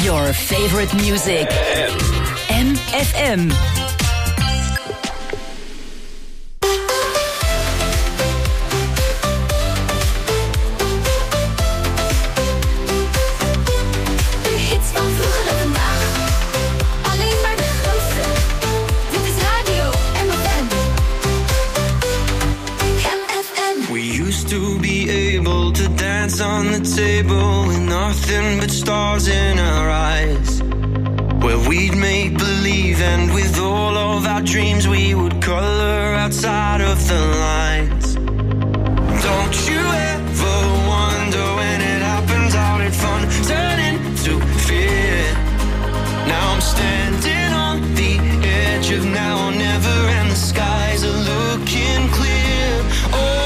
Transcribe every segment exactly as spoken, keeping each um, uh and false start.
Your favorite music. M F M. On the table with nothing but stars in our eyes, where we'd make believe, and with all of our dreams we would color outside of the lines. Don't you ever wonder when it happens how did fun turn into fear? Now I'm standing on the edge of now or never, and the skies are looking clear. Oh,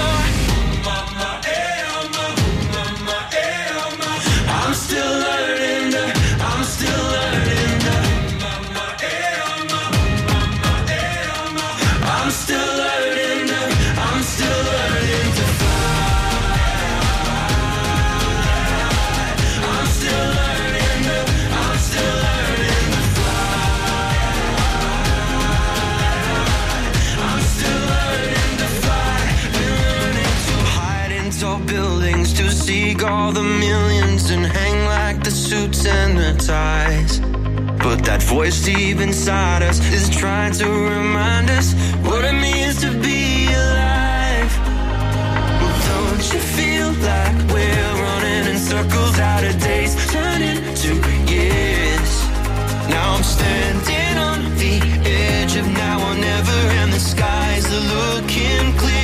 I'm still learning, I'm still learning, I'm still learning, I'm still learning to fly. I'm still learning, I'm still learning to fly. I'm still learning to fly. Been learning to hide in tall buildings, to seek all the millions and hang like the suits and the ties. But that voice deep inside us is trying to remind us what it means to be alive. Well, don't you feel like we're running in circles, out of days turning to years? Now I'm standing on the edge of now or never, and the skies are looking clear.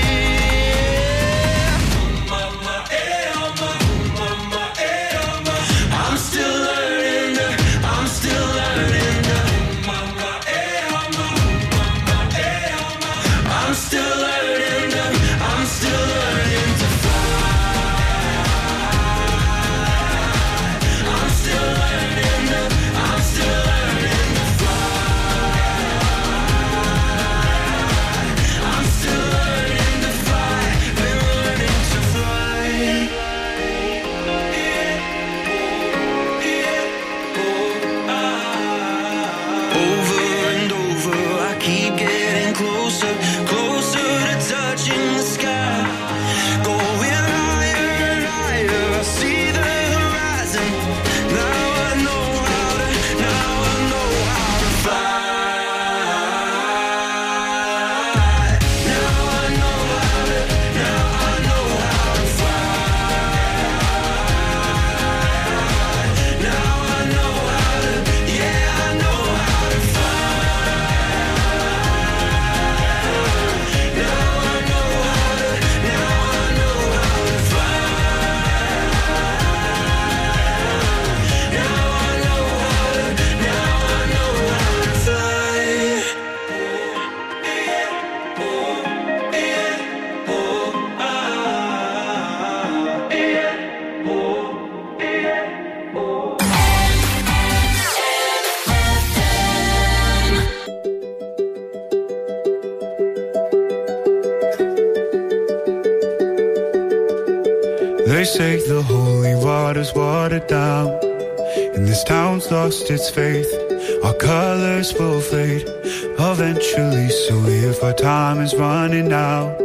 They say the holy water's watered down, and this town's lost its faith. Our colors will fade eventually, so if our time is running out,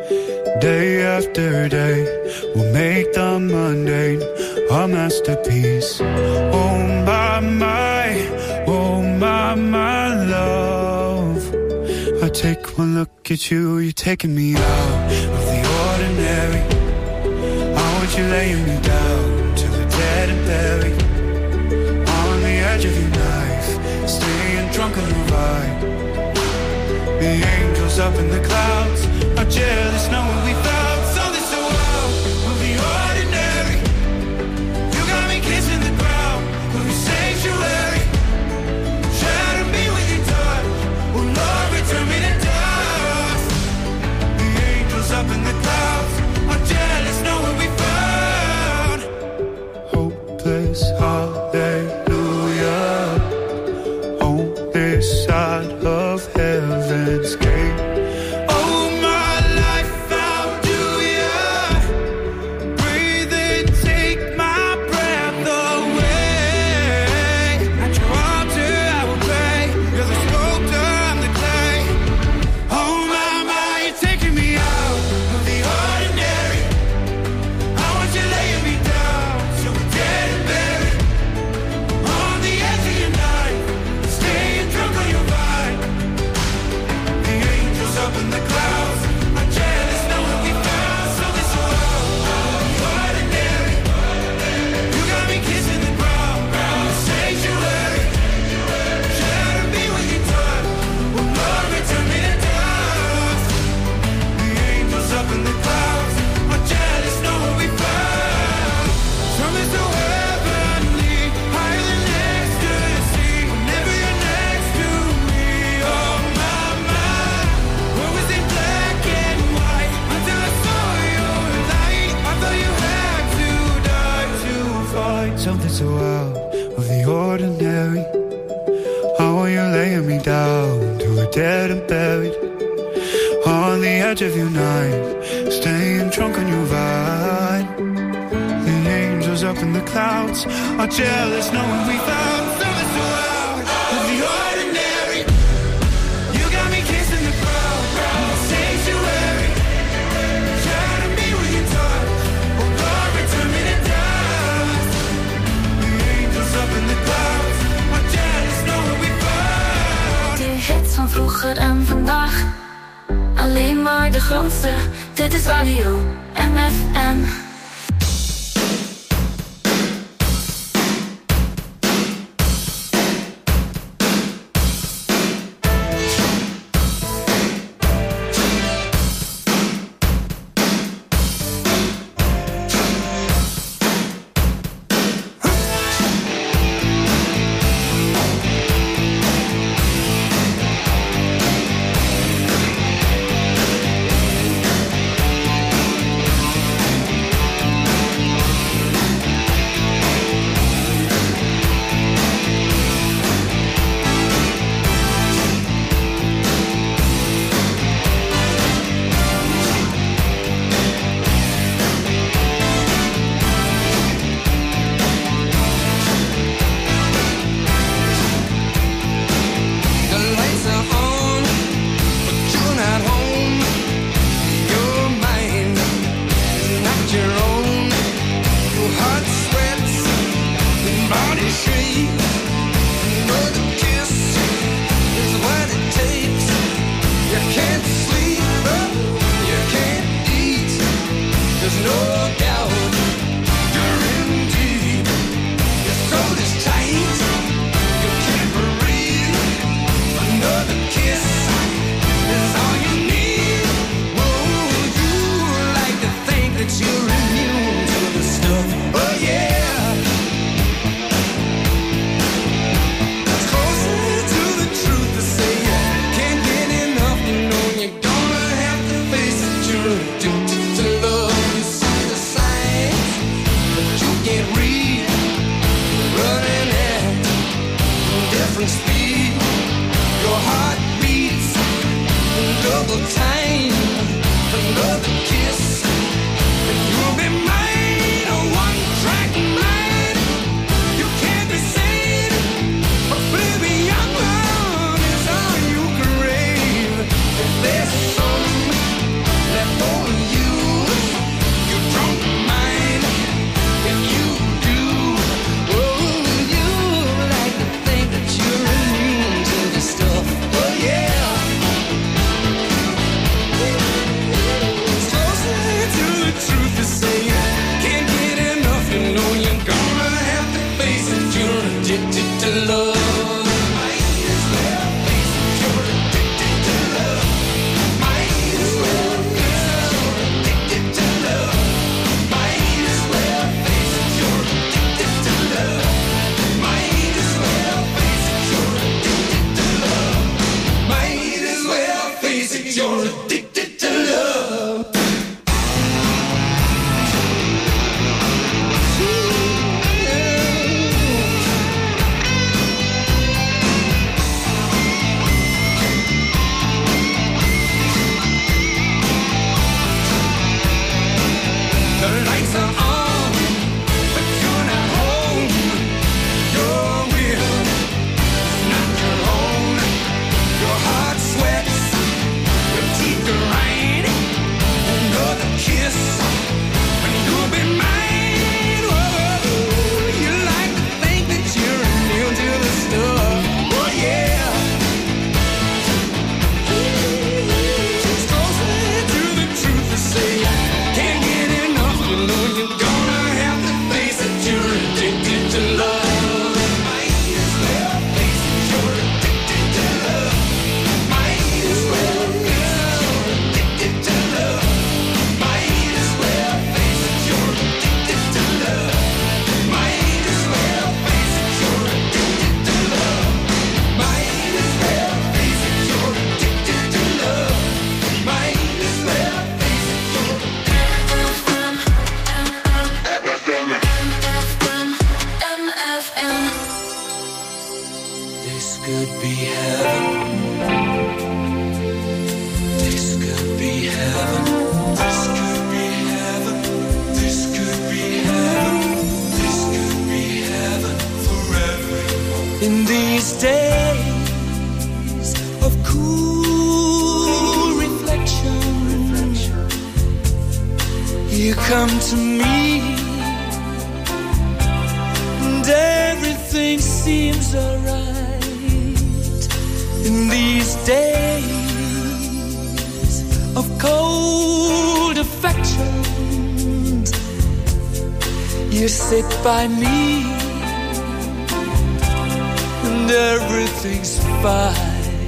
day after day, we'll make the mundane our masterpiece. Oh my, my, oh my, my love, I take one look at you, you're taking me out of the ordinary. You laying me down to the dead and buried on the edge of your knife, staying drunk on the vibe. The angels up in the clouds are jealous knowing we found something so wild. We'll be ordinary. You got me kissing the ground, we'll be sanctuary. Shatter me with your touch, oh Lord, return me to dust. The angels up in the clouds are jealous knowing we found hopeless hallelujah on this side of heaven's gate. Oh so out of the ordinary. How are you laying me down to a dead and buried on the edge of your night, staying drunk on your vine. The angels up in the clouds are jealous knowing we found something so out of the ordinary. You got me kissing the crowd, sanctuary. Shadow me with your touch, oh Lord, return me to dust. The angels up in the clouds are jealous knowing we found. De hits van vroeger en vandaag, alleen maar de grootste. Dit is Radio M F M. You come to me, and everything seems alright in these days of cold affections. You sit by me, and everything's fine.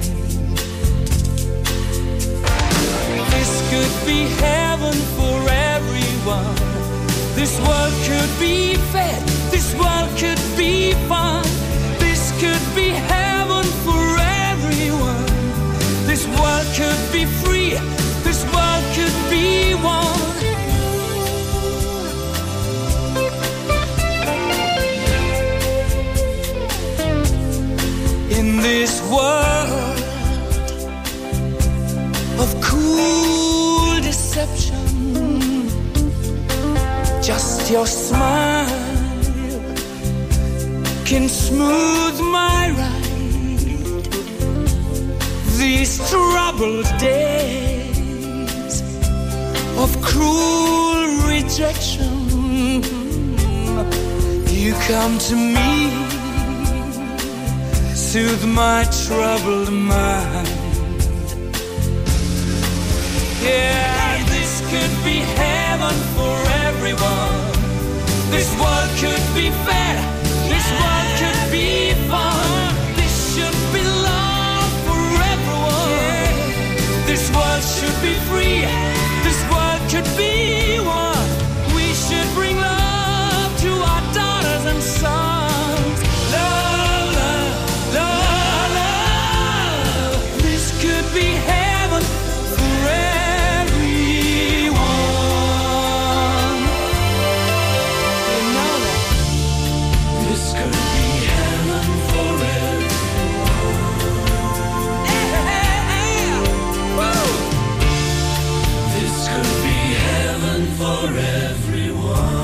This could be heaven for everyone. This world could be fair. This world could be fun. This could be heaven for everyone. This world could be free. This world could be one. In this world of cool deception, just your smile can smooth my ride. These troubled days of cruel rejection, you come to me, soothe my troubled mind. Yeah, this could be heaven for everyone. This world could be fair. This world could be fun. This should be love for everyone. This world should be free. This world could be one. We should bring love to our daughters and sons. Love, love, love, love. This could be heaven for everyone. You know that. This could be heaven for everyone. Yeah, yeah. Woo. This could be heaven for everyone.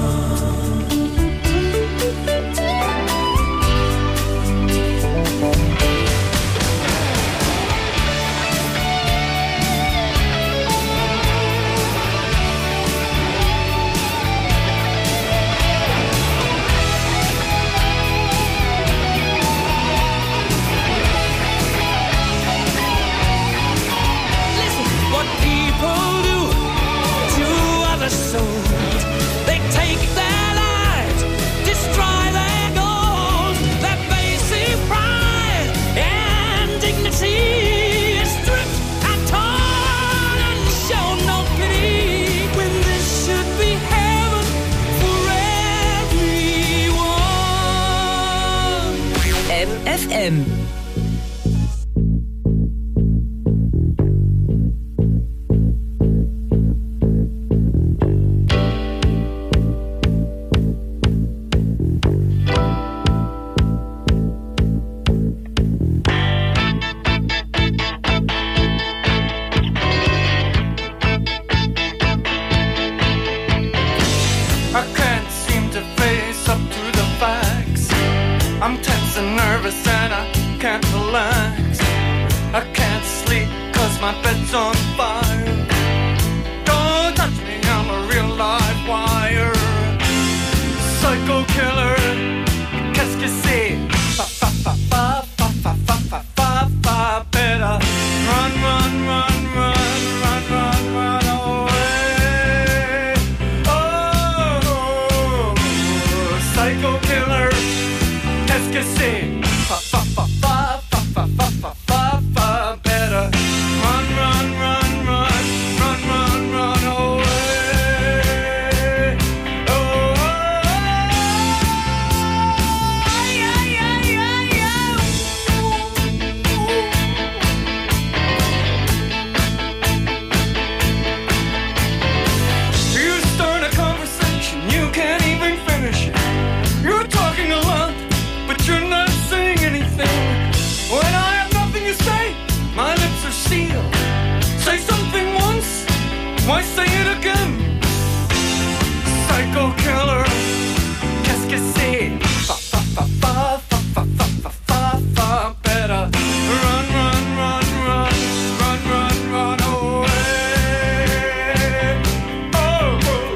Listen, what people do to other souls, they take their lives, destroy their goals, their basic pride and dignity is stripped and torn and show no pity, when this should be heaven for everyone. M F M. I can't seem to face up to the facts. I'm tense and nervous and I can't relax. I can't sleep cause my bed's on fire. Don't touch me, I'm a real live wire. Psycho killer, qu'est-ce que c'est? Fa fa fa fa fa fa fa fa fa fa. Better run, run, run, run, run, run, run away. Oh, psycho killer, qu'est-ce que c'est? Fa fa fa fa fa fa fa fa fa fa. Better run, run, run, run, run, run, run away. Oh, yeah, yeah, yeah, yeah. You start a conversation, you can't even finish it. You're talking a lot, but you're not saying anything. When I have nothing to say, my lips are sealed. Say something once, why say it again? Psycho killer, qu'est-ce que c'est? Fa fa fa fa fa fa fa fa fa fa. Better run, run, run, run, run, run, run away. Oh, oh,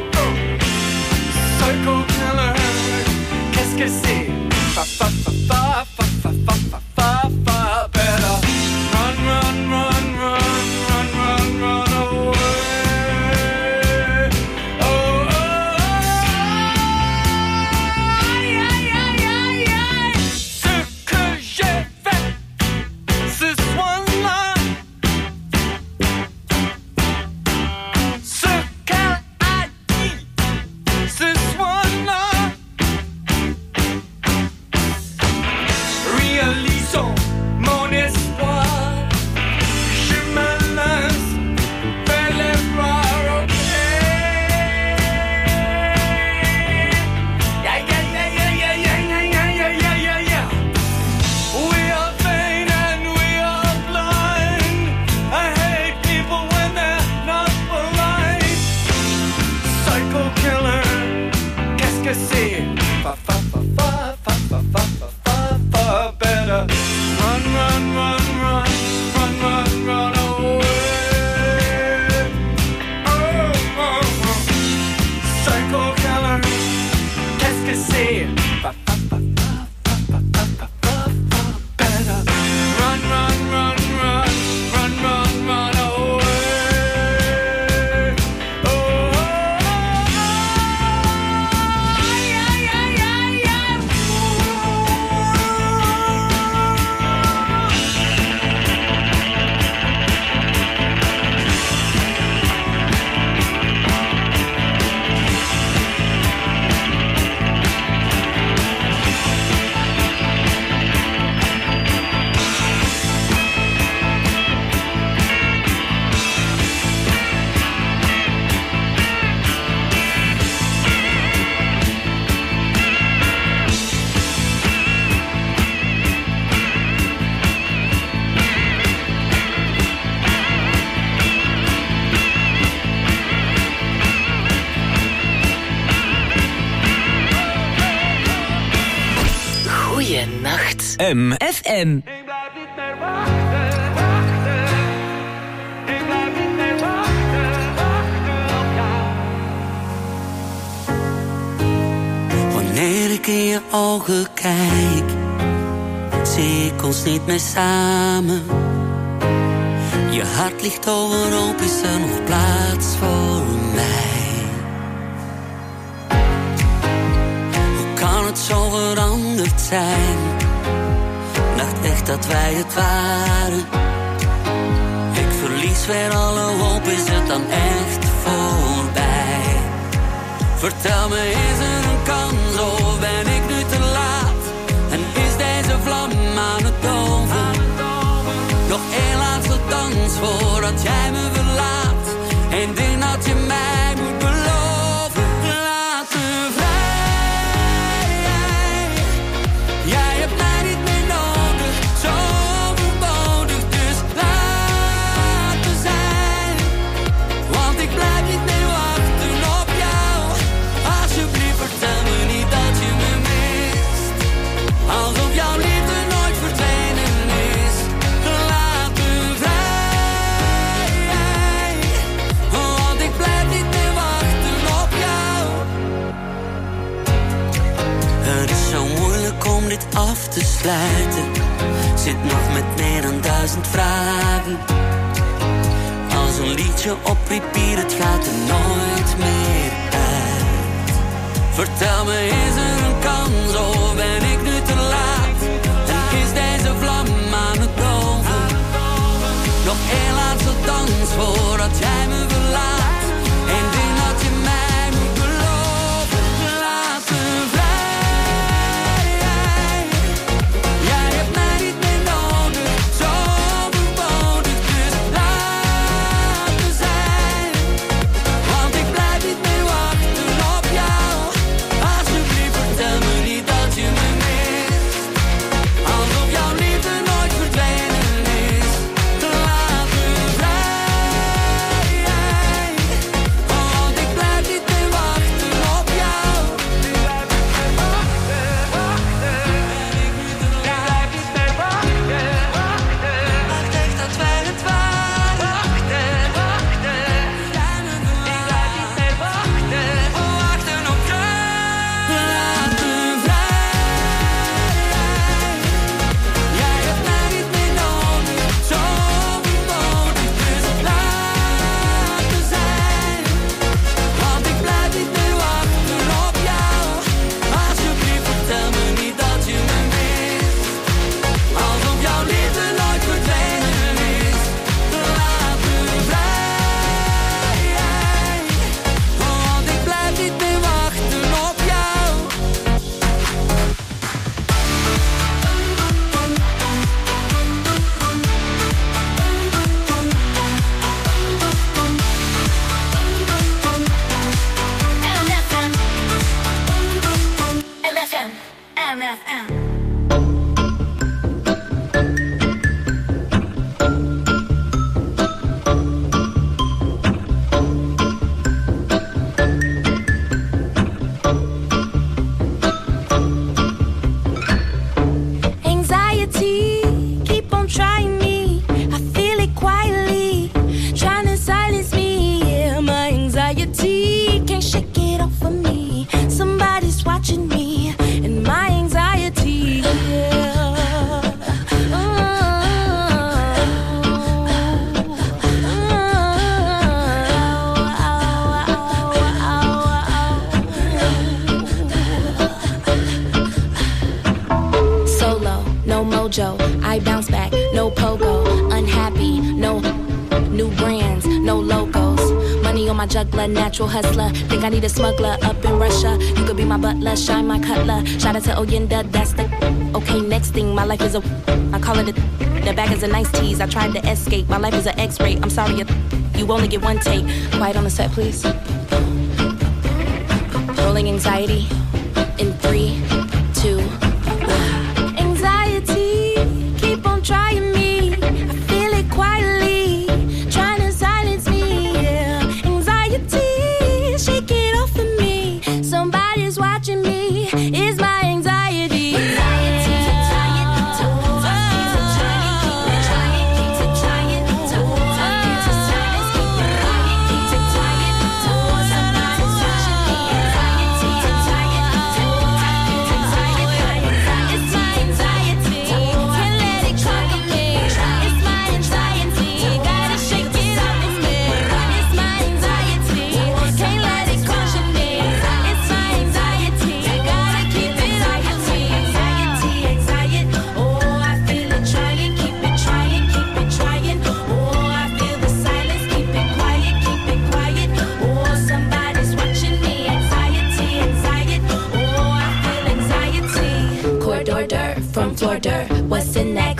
M F M. Ik blijf niet meer wachten, wachten. Ik blijf niet meer wachten, wachten op jou. Wanneer ik in je ogen kijk, zie ik ons niet meer samen. Je hart ligt overhoop, is er nog plaats voor mij? Hoe kan het zo veranderd zijn? Dacht echt dat wij het waren. Ik verlies weer alle hoop, is het dan echt voorbij? Vertel me, is er een kans of ben ik nu te laat? En is deze vlam aan het doven? Nog één laatste dans voordat jij me verlaat. Eén ding dat je mij moet beloven. Laat me vrij. Jij hebt mij niet meer nodig, zo overbodig. Dus laat me zijn. Want ik blijf niet meer wachten op jou. Alsjeblieft vertel me niet dat je me mist. Alsof jouw liefde nooit verdwenen is. Laat me vrij. Want ik blijf niet meer wachten op jou. Het is zo moeilijk om dit af te sluiten. Zit nog met meer dan duizend vragen. Als een liedje op repeat, het gaat er nooit meer uit. Vertel me, is er een kans of ben ik nu te laat? En is deze vlam aan het doven? Nog één laatste dans voordat jij me verlaat. Eén ding dat je mij moet beloven. Laat me vrij. Jij hebt mij niet meer nodig, zo overbodig. Dus laat me zijn. Want ik blijf niet meer wachten op jou. Alsjeblieft vertel me niet dat je me mist. Alsof jouw liefde nooit verdwenen is. Laat me vrij. Want ik blijf niet meer wachten op jou. Ik blijf niet meer wachten, wachten. Ik blijf niet meer wachten, wachten. Dacht echt dat wij het waren. Wachten, wachten. Ik blijf niet meer wachten, wachten op jou. Laat me vrij. Jij hebt mij niet meer nodig, zo overbodig. Dus laat me zijn. Want ik blijf niet meer wachten op jou. Alsjeblieft vertel me niet dat je me mist. Alsof jouw liefde nooit verdwenen is. Laat me vrij. Want ik blijf niet meer wachten op jou. M F M, M F M. Anxiety, keep on trying me. I feel it quietly, trying to silence me. Yeah, my anxiety can't shake it off of me. Somebody's watching me, and my anxiety. Yeah. Solo, no mojo, I bounce back, no pogo. Unhappy, no new brands, no logos. Money on my juggler, natural hustler. Think I need a smuggler up in Russia. You could be my butler, shine my cutler. Shout out to Oyenda, that's the. Okay, next thing, my life is a. I call it a. The bag is a nice tease. I tried to escape. My life is an X-ray. I'm sorry, you only get one take. Quiet on the set, please. Rolling anxiety in three, two, one. Anxiety, keep on trying me. I feel it quietly, trying to silence me. Yeah. Anxiety, shake it off of me. Somebody's watching me. Is my anxiety? Anxiety, tired,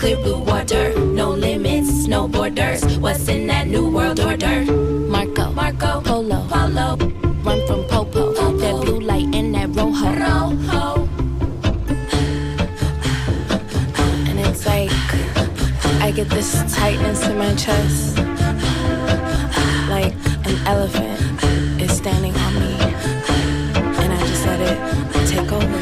clear blue water. No limits, no borders. What's in that new world order? Marco, Marco, Polo, Polo. Run from Popo, Popo. That blue light in that Rojo, Rojo. And it's like I get this tightness in my chest, like an elephant is standing on me, and I just let it take over.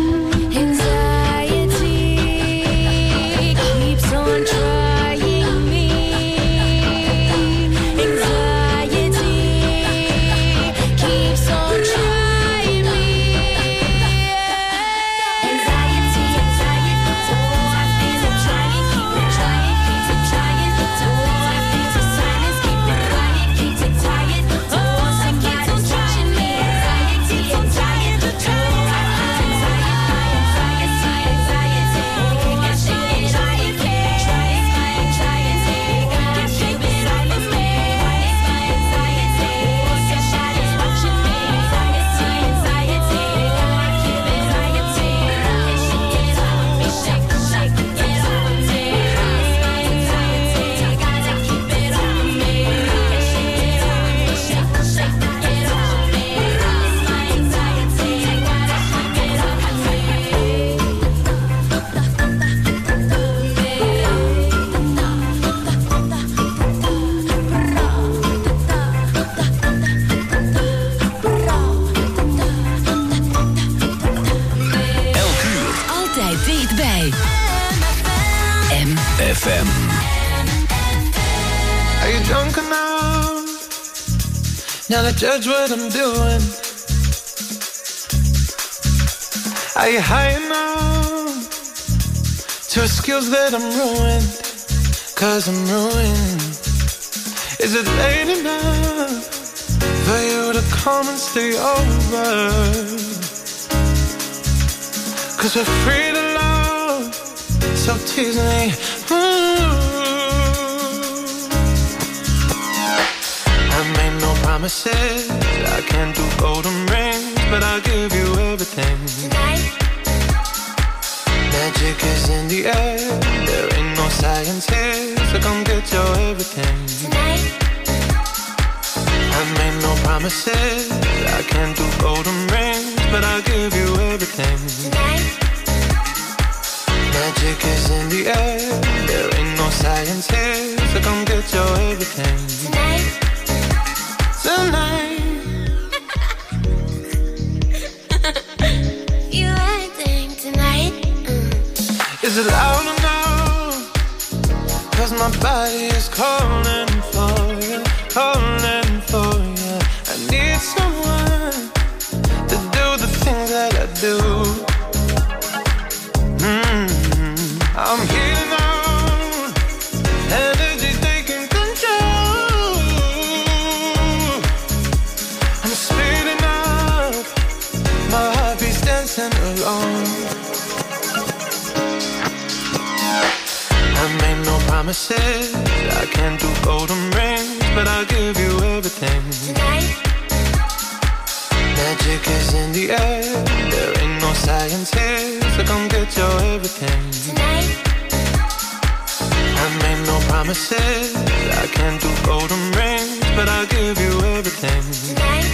Anxiety keeps on trying me. Anxiety keeps on trying me. Anxiety, anxiety, so I feel I'm trying, keep it trying, keep it trying. So I feel the silence, keep it quiet, keep it tired. Oh, somebody's watching me. Anxiety, anxiety, so I feel anxiety, anxiety, anxiety. Got shit anxiety, try it, my anxiety. Got shit silence, me. It's my anxiety. Somebody's watching me. Anxiety, anxiety, I keep it anxiety. And she gets on me, shake, shake, get on me. It's my anxiety, gotta keep it on me. And she gets on me, shake, shake, get on me. It's my anxiety, gotta keep it on me. Elk uur. Altijd dichtbij. M F M. Are you drunk enough now to judge what I'm doing? Are you high enough to skills that I'm ruined? Cause I'm ruined. Is it late enough for you to come and stay over? Cause we're free to love, so tease me. Ooh. I made no promises, I can't do golden rings, but I'll give you everything. Tonight, Magic is in the air, there ain't no science here, so come get your everything. tonight, I made no promises, I can't do golden rings, but I'll give you everything. tonight, Magic is in the air, there ain't no science here, so come get your everything. tonight. Tonight, You acting tonight. Mm. is it loud enough? Cause my body is calling for you, calling for you. I need someone to do the things that I do. Mm-hmm. I'm healing on, energy taking control. I'm speeding up, my heart beats dancing alone. I made no promises, I can't do golden rings, but I'll give you everything. Tonight, Magic is in the air, there ain't no science here, so come get your everything. tonight, I made no promises, I can't do golden rings, but I'll give you everything. tonight,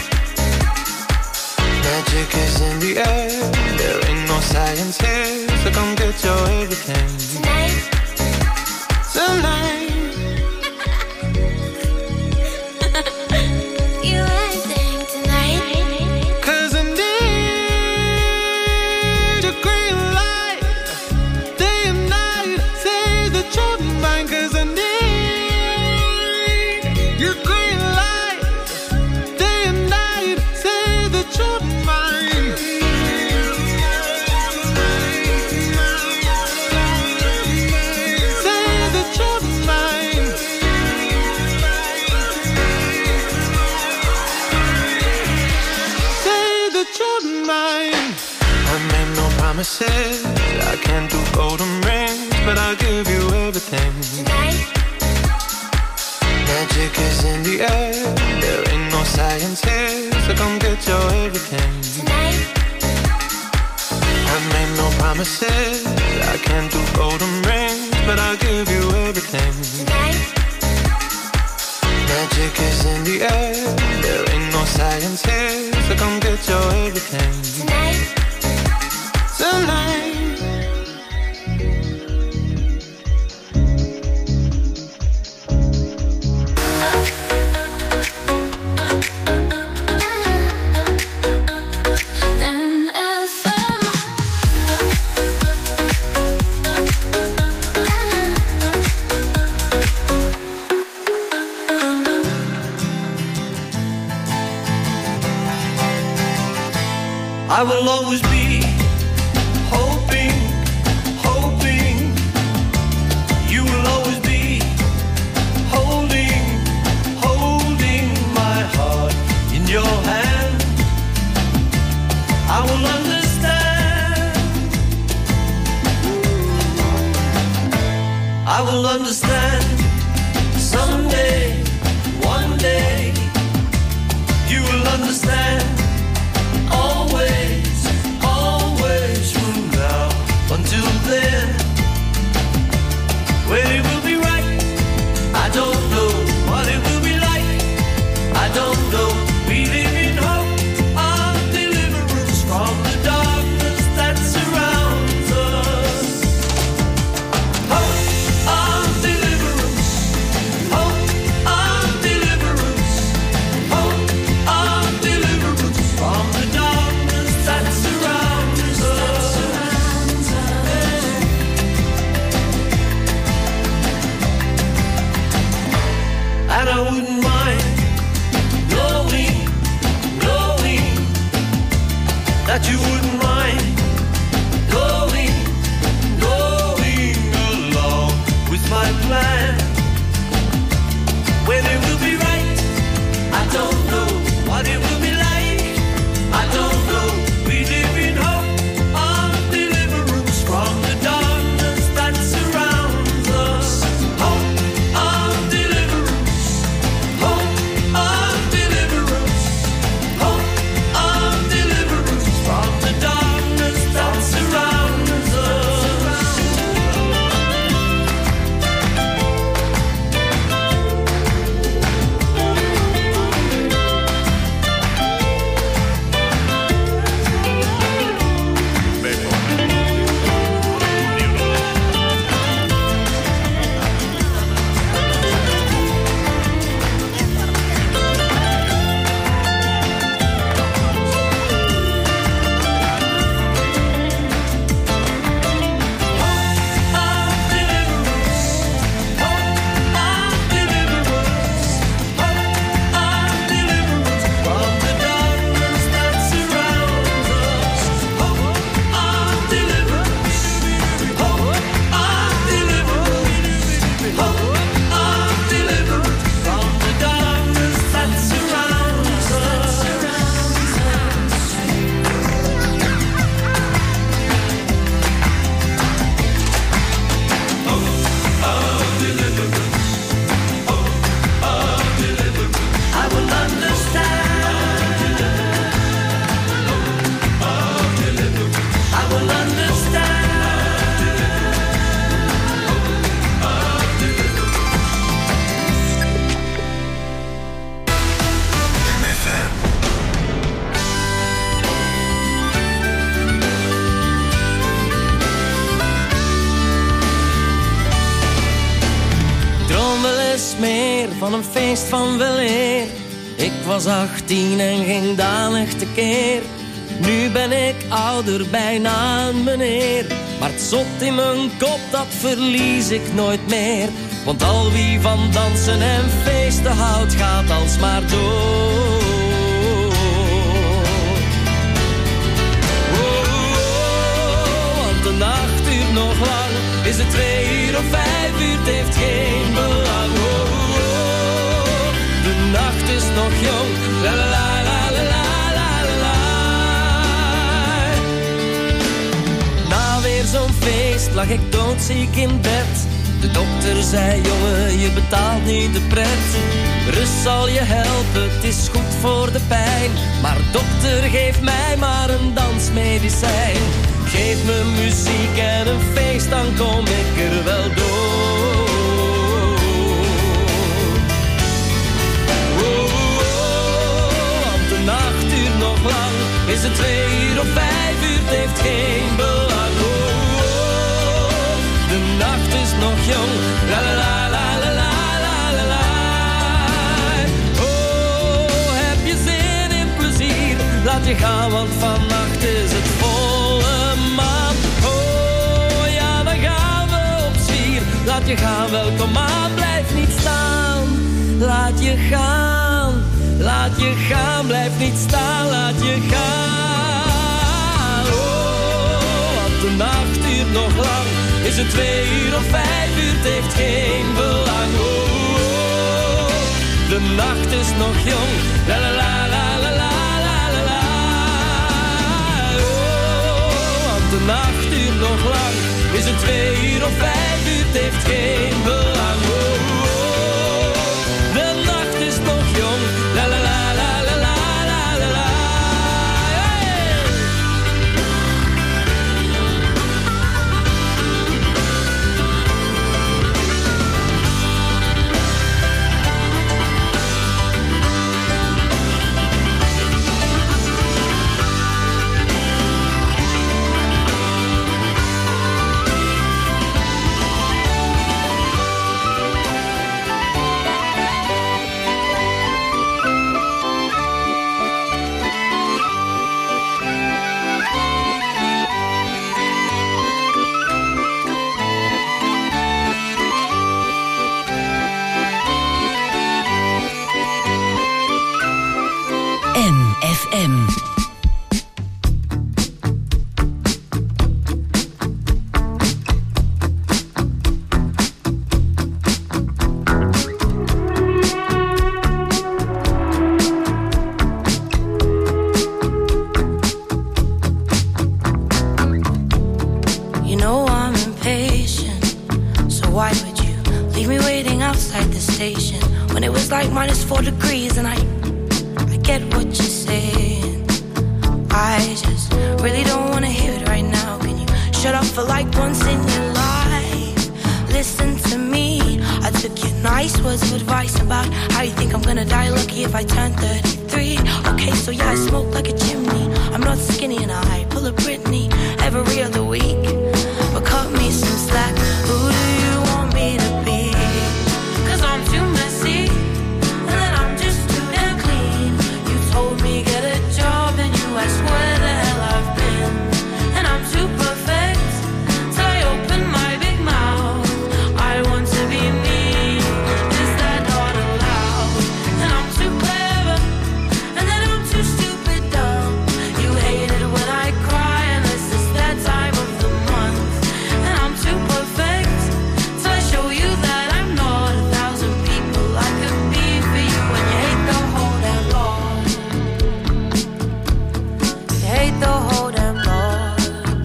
Magic is in the air, there ain't no science here, so come get your everything. tonight. Tonight, You acting tonight. cause I need your green light, day and night, say that you're mine. Cause I need your green light, day and night, say that you're mine. Say that you're mine. Say that you're mine. I made no promises, I can't do golden rings, but I'll give you everything. Tonight, Magic is in the air, there ain't no science here, so come get your everything. tonight, I made no promises, I can't do golden rings, but I'll give you everything. Tonight. Magic is in the air, there ain't no science here, so come get your everything. Tonight. Tonight. I will always be hoping, hoping. You will always be holding, holding my heart in your hand. I will understand. I will understand someday, one day. You will understand. Always, always from now until then. When it will be right, I don't know. What it will be like, I don't know. We live in hope of deliverance from the darkness that surrounds us. Hope of deliverance. Hope of deliverance. Hope of deliverance from the darkness that surrounds us. And I wouldn't mind knowing, knowing that you wouldn't mind going, going along with my plan. When it will be right, I don't know. What it will be like, I don't know. We live in hope of deliverance from the darkness that surrounds us. Hope of deliverance. Hope of deliverance. Hope of deliverance from the darkness that surrounds us. Van een feest van weleer. Ik was achttien en ging danig tekeer. Nu ben ik ouder, bijna een meneer. Maar het zot in mijn kop, dat verlies ik nooit meer. Want al wie van dansen en feesten houdt, gaat alsmaar door. Oh, oh, oh, want de nacht duurt nog lang. Is het twee uur of vijf uur, het heeft geen belang. Oh, de nacht is nog jong, la la la la la la la la. Na weer zo'n feest lag ik doodziek in bed. De dokter zei, jongen, je betaalt niet de pret. Rust zal je helpen, het is goed voor de pijn. Maar dokter, geef mij maar een dans als medicijn. Geef me muziek en een feest, dan kom ik er wel door. Oh, oh, oh, want de nacht duurt nog lang. Is het twee uur of vijf uur, het heeft geen belang. Oh, oh, de nacht is nog jong. La la la la la la la la la. Oh, heb je zin in plezier? Laat je gaan, want vannacht is het volle maan. Oh ja, dan gaan we op zwier. Laat je gaan, wel kom aan, blijf niet staan. Laat je gaan, laat je gaan, blijf niet staan, laat je gaan. Oh, want de nacht duurt nog lang. Is het twee uur of vijf uur, het heeft geen belang. Oh, oh, de nacht is nog jong. La la la la la la la la la. Oh, want de nacht duurt nog lang. Is het twee uur of vijf uur, het heeft geen belang. Oh, oh, de nacht is nog jong. La la la la la la la la la. M F M. You know I'm impatient, so why would you leave me waiting outside the station when it was like minus four degrees and I get what you're saying. I just really don't want to hear it right now. Can you shut up for like once in your life? Listen to me. I took your nice words of advice about how you think I'm gonna die lucky if I turn thirty-three. Okay, so yeah, I smoke like a chimney. I'm not skinny and I pull a Britney every other week. But cut me some slack. Who do you want me to be? 'Cause I'm too messy. Told me get a job and you ask where the hell I've been. And I'm too perfect till I open my big mouth. I want to be me, is that not allowed? And I'm too clever, and then I'm too stupid dumb. You hate it when I cry unless it's that time of the month. And I'm too perfect till I show you that I'm not a thousand people I could be for you. And you hate the whole damn lot. Hate the whole damn lot.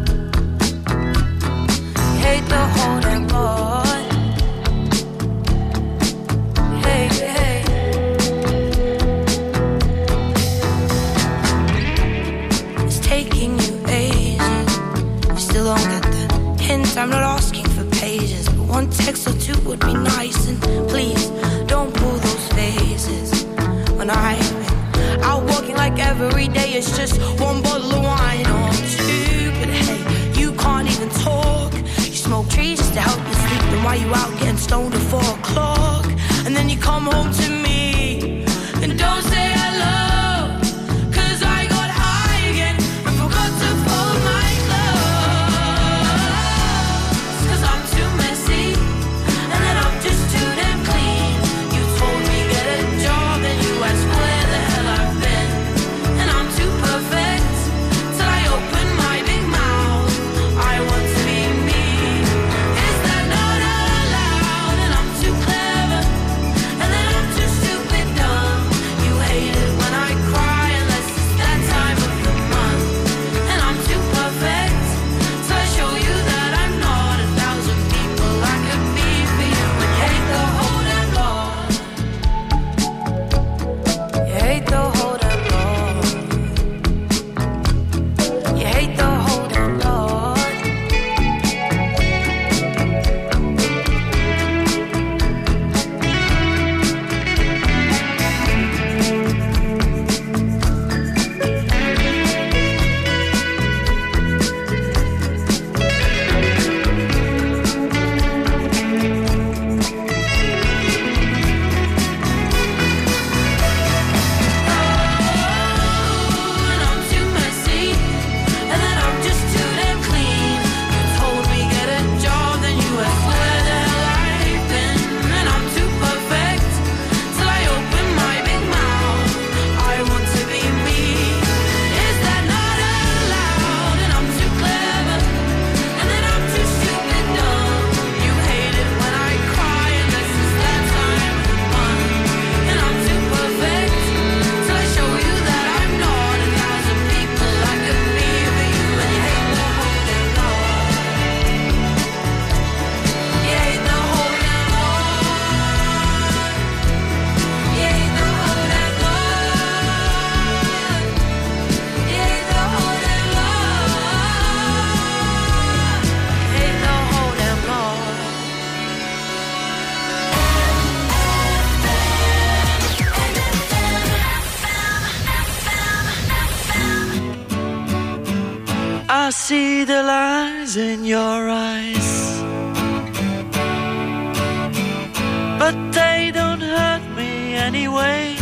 Hate the whole damn lot. Hey, hey. It's taking you ages. You still don't get the hint. I'm not asking for pages, but one text or two would be nice. And please don't pull those faces when I've been out walking like every day it's just one bottle of wine or two. But hey, you can't even talk. You smoke trees just to help you sleep. Then why you out getting stoned at four o'clock? And then you come home to me and don't say hello. 'Cause I got high again and forgot to fold my clothes. 'Cause I'm too messy and then I'm just too damn clean. You told me get a job and you asked where the hell I've been. And I'm too perfect till I open my big mouth. I want to be me, is that not allowed? And I'm too clever, and then I'm too I see the lies in your eyes, but they don't hurt me anyway.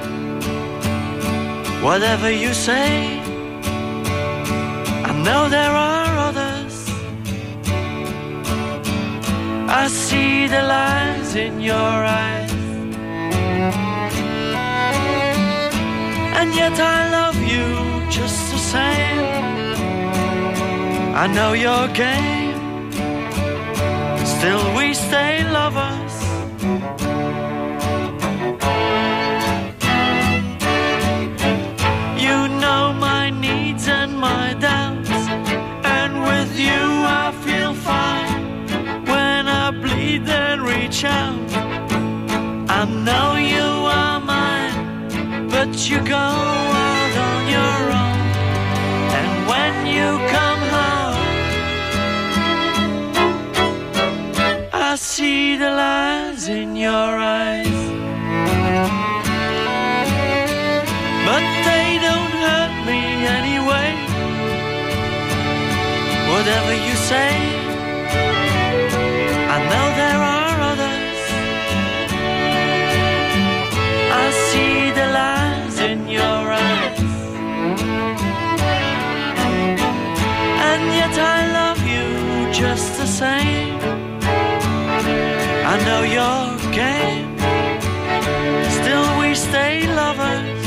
Whatever you say, I know there are others. I see the lies in your eyes, and yet I love you just the same. I know your game, still we stay lovers. You know my needs and my doubts, and with you I feel fine. When I bleed then reach out, I know you are mine, but you go out on your own. And when you come home, I see the lies in your eyes, but they don't hurt me anyway. Whatever you say, I know there are others. I see the lies in your eyes, and yet I love you just the same. I know your game, still we stay lovers.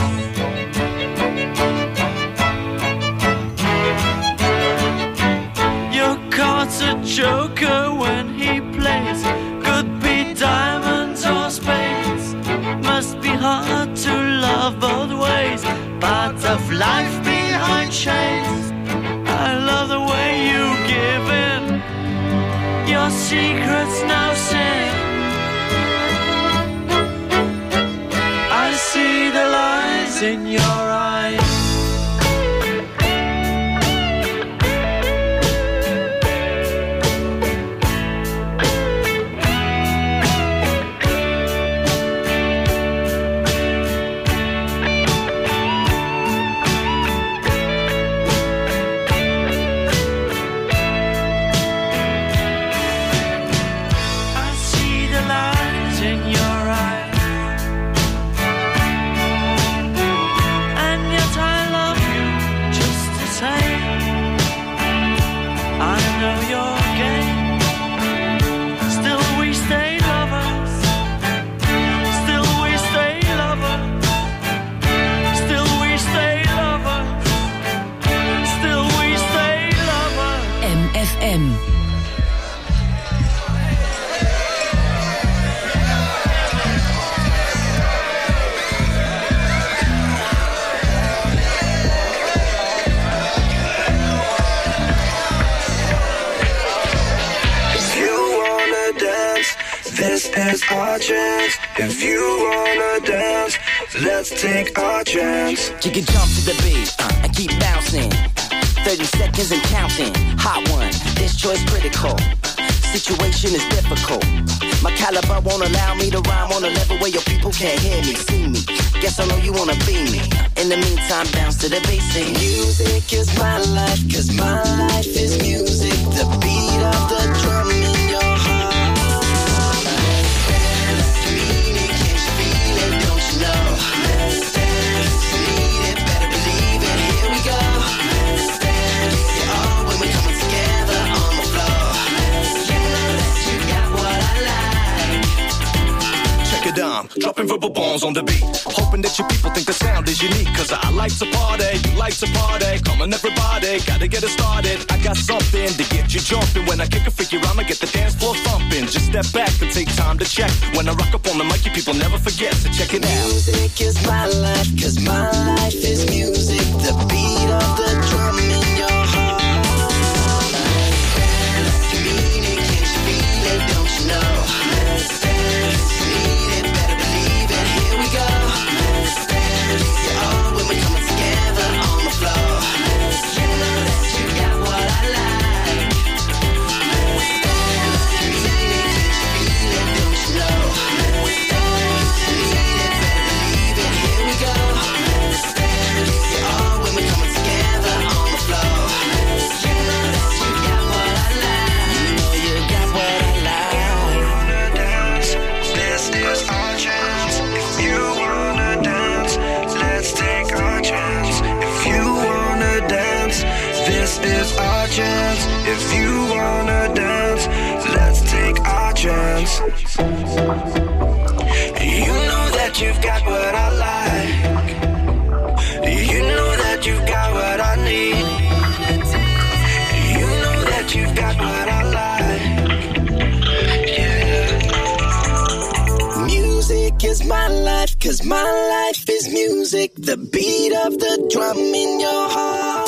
Your card's a joker when he plays, could be diamonds or spades. Must be hard to love both ways, part of life behind shades. I love the way you give in, your secret's no sin. I see the lies in your eyes. Is our chance. If you wanna dance, let's take our chance. You can jump to the beat uh, and keep bouncing. thirty seconds and counting. Hot one, this choice critical. Situation is difficult. My caliber won't allow me to rhyme on a level where your people can't hear me, see me. Guess I know you wanna be me. In the meantime, bounce to the basic. Music is my life, cause my life is music. The beat of the drum in your heart. Let's dance, need it, better believe it, here we go. Let's dance, yeah, when we're coming together on the floor. You know that you got what I like. Check it out, dropping verbal bombs on the beat. Hoping that you people think the sound is unique, cause I like to party, you like to party. Come on everybody, gotta get it started. I got something to get you jumping. When I kick a figure, I'ma get the dance floor thumping. Just step back and take time to check. When I rock up on the mic, you people never forget, so check it out. Music is my life, cause my life is music. The beat of the drum in your heart. Let's dance, you mean it, can't you feel it, don't you know? Let's dance, need it, better believe it, here we go. Let's dance, yeah, oh, when we're coming together on the floor. You know that you got what I like. Let's dance, you mean it, can't you feel it, don't you know? Let's dance, need it, better believe it, here we go. Let's dance. This is our chance. If you wanna dance, let's take our chance. You know that you've got what I like. You know that you've got what I need. You know that you've got what I like. Yeah. Music is my life, 'cause my life is music. The beat of the drum in your heart.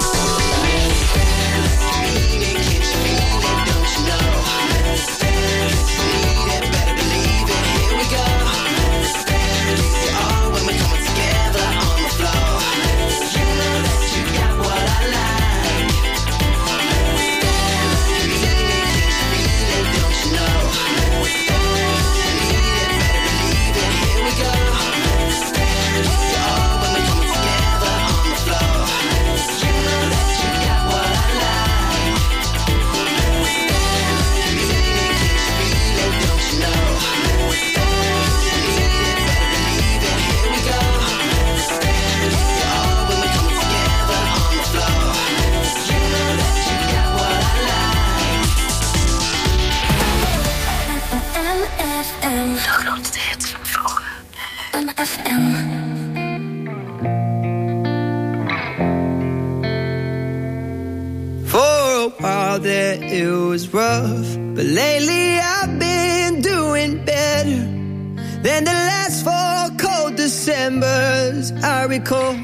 That it was rough, but lately I've been doing better than the last four cold Decembers I recall.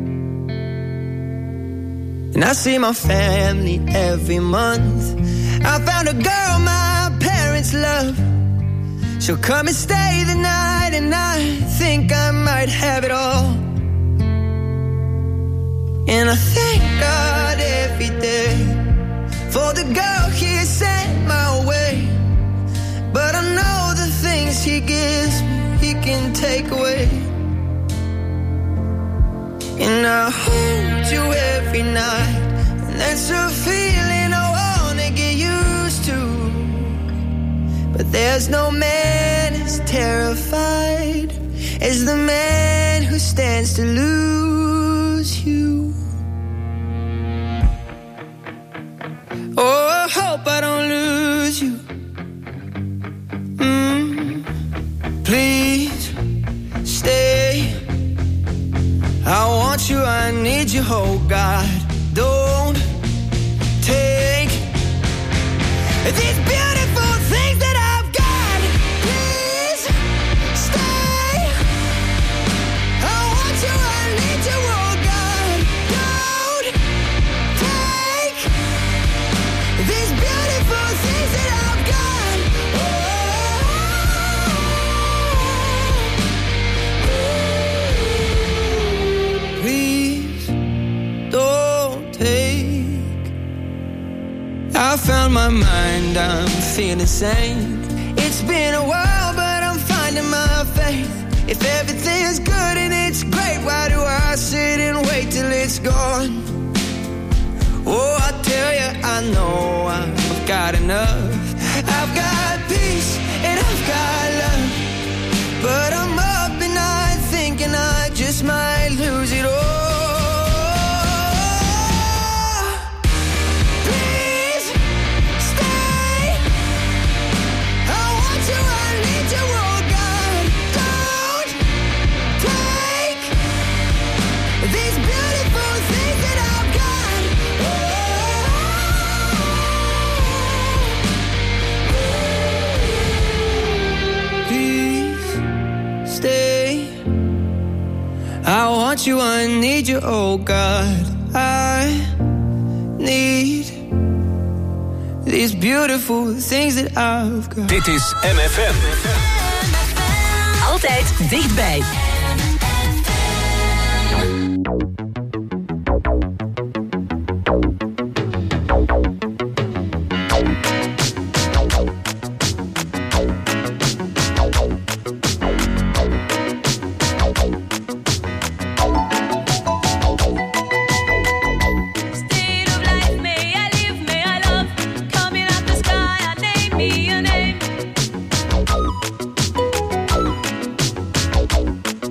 And I see my family every month. I found a girl my parents love. She'll come and stay the night, and I think I might have it all. And I thank God every day for the girl he sent my way. But I know the things he gives me, he can take away. And I hold you every night, and that's a feeling I wanna get used to. But there's no man as terrified as the man who stands to lose you. Oh, I hope I don't lose you. Mm. Please stay. I want you, I need you, oh God. Don't take these beautiful things that I've got. Please stay. I want you, I need you, oh God. Don't take these beautiful things that I've got. Oh, please don't take. I found my mind, I'm feeling sane. It's been a while, but I'm finding my faith. If everything's good and it's great, why do I sit and wait till it's gone? Oh, I tell you, I know I've got enough. I've got peace and I've got love. But I'm up at night thinking I just might lose it all. Please stay. I want you, I need you, oh God. Don't take these beautiful things that I've got. Please stay. I want you, I need you, oh God. I need these beautiful things that I've got. Dit is M F M. Altijd dichtbij. Me a name.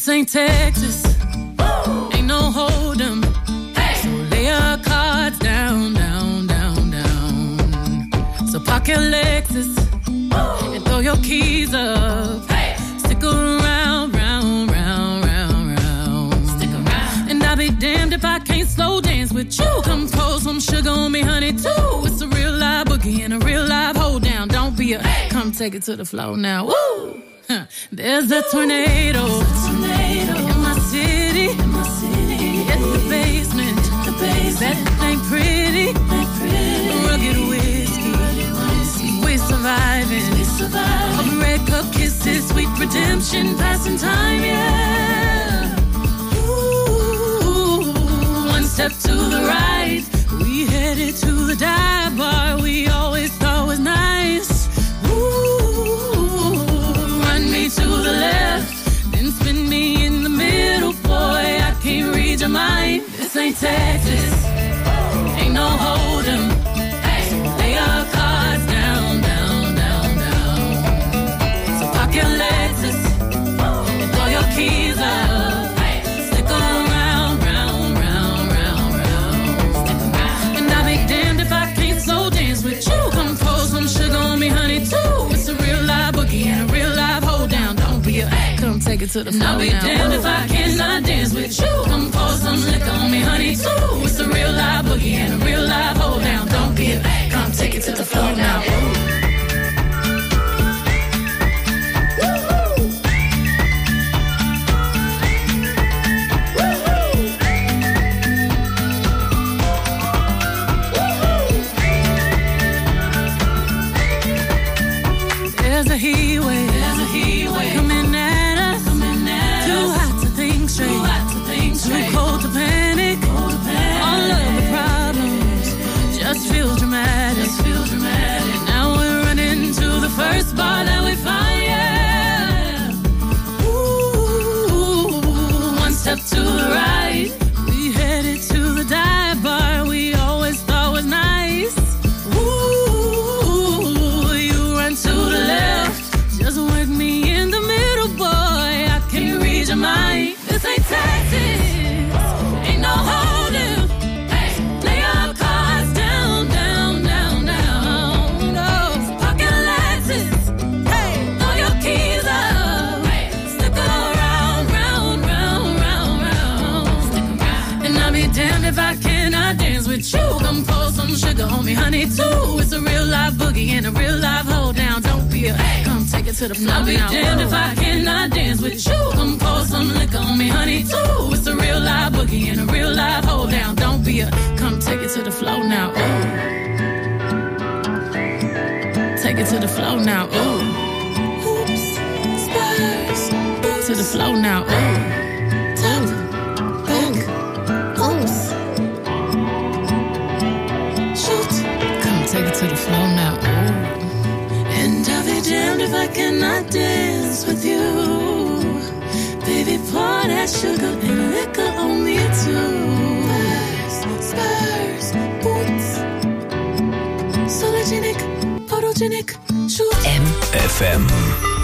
This ain't Texas. Woo! Ain't no hold'em. Hey! So lay your cards down, down, down, down. So park your Lexus. Woo! And throw your keys up. Hey! Stick around, round, round, round, round. Stick around. And I'll be damned if I can't slow dance with you. Come pour some sugar on me, honey, too. It's a real live boogie and a real live hold down. Don't be a hey! Come take it to the floor now. Woo! Huh. There's a tornado, a tornado in my city. In my city. It's the basement. The basement. That ain't pretty. Ain't pretty. Rugged whiskey. Rugged whiskey. We're surviving. We surviving. All red cup kisses, sweet redemption, passing time, yeah. Ooh, one step to the right. We headed to the dive bar we always thought was nice. To the left, then spin me in the middle, boy, I can't read your mind. This ain't Texas, ain't no hold'em. Hey, lay your cards down, down, down, down. So park your Lexus and throw your keys up. Hey, stick around, round, round, round, round. Stick around. And I'll be damned if I can't slow dance with you. Come pour some sugar on me, honey, too. It's a real live boogie and a real live hold down. Don't be a come take it to the floor. I'll be now. Damned if I cannot dance with you. Come pour some liquor on me, honey, too. It's a real live boogie and a real live hold down. Don't be a come take it to the floor now. There's a heat wave. There's a heat wave coming at us. Coming at Too us. hot to think straight. Too hot to think straight. Too cold to panic. Cold to panic. All of the problems just feel dramatic. Just feel dramatic. And now we're running to the first bar that we find. Yeah. Ooh, one step to the right. We headed to the dive bar we always thought was nice. To the left, just work me in the middle, boy. I can't read your mind. This ain't Texas, ain't no hold'em. Hey, lay your cards down, down, down, down. No, park your Lexus. Hey, throw your keys up. Hey, stick around, round, round, round, round. Stick around. And I'll be damned if I cannot dance with you. Come pour some sugar on me, honey, too. It's a real live boogie and a real live hold down. Don't be a come take it to the floor. I'll be now. Damned if I cannot dance with you. Come pour some liquor on me, honey, too. It's a real live boogie and a real live hold down. Don't be a come take it to the floor now. Ooh. Take it to the floor now. Ooh. Oops, spurs, boots. To the floor now. Ooh. Top, back, oops. Shoot. Come take it to the floor now. Ooh. And I'll be damned if I cannot dance with you. Baby, pour that sugar and liquor on me too. Spurs, spurs, boots. Sologenic, photogenic, shoot. M F M.